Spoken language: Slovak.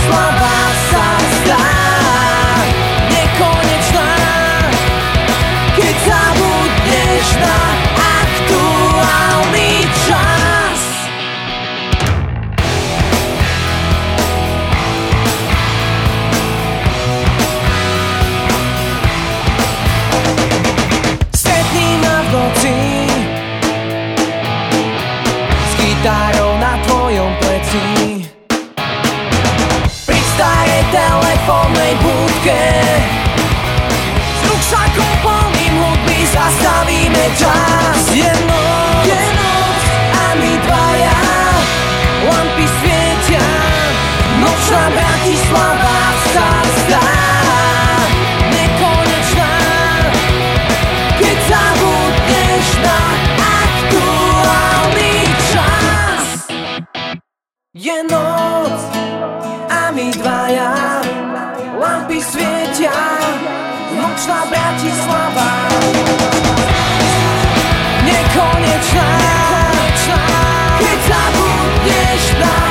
Bratislava sa zdá nekonečná, keď zabudneš na aktuálny čas. Stretni ma v noci s gitárou na tvojom pleci, pri starej telefónnej budke, s ruksakom plným hudby zastavíme čas. Je noc a my dvaja, lampy svietia, nočná Bratislava sa zdá nekonečná, keď zabudneš na aktuálny čas. Je noc a my dvaja, lampy svietia, nočná Bratislava nekonečná, keď zabudneš na